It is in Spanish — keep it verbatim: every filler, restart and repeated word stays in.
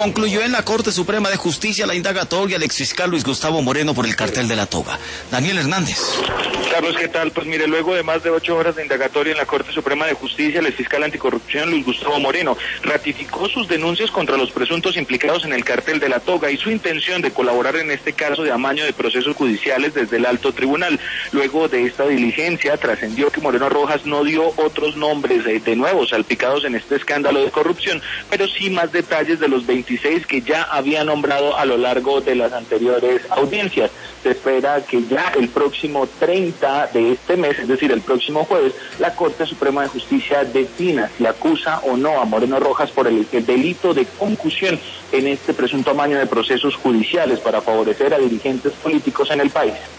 Concluyó en la Corte Suprema de Justicia la indagatoria al exfiscal Luis Gustavo Moreno por el cartel de la toga. Daniel Hernández. Carlos, ¿qué tal? Pues mire, luego de más de ocho horas de indagatoria en la Corte Suprema de Justicia, el exfiscal anticorrupción Luis Gustavo Moreno ratificó sus denuncias contra los presuntos implicados en el cartel de la toga y su intención de colaborar en este caso de amaño de procesos judiciales desde el alto tribunal. Luego de esta diligencia, trascendió que Moreno Rojas no dio otros nombres de, de nuevos salpicados en este escándalo de corrupción, pero sí más detalles de los veintiséis que ya había nombrado a lo largo de las anteriores audiencias. Se espera que ya el próximo treinta de este mes, es decir, el próximo jueves, la Corte Suprema de Justicia defina si acusa o no a Moreno Rojas por el, el delito de concusión en este presunto amaño de procesos judiciales para favorecer a dirigentes políticos en el país.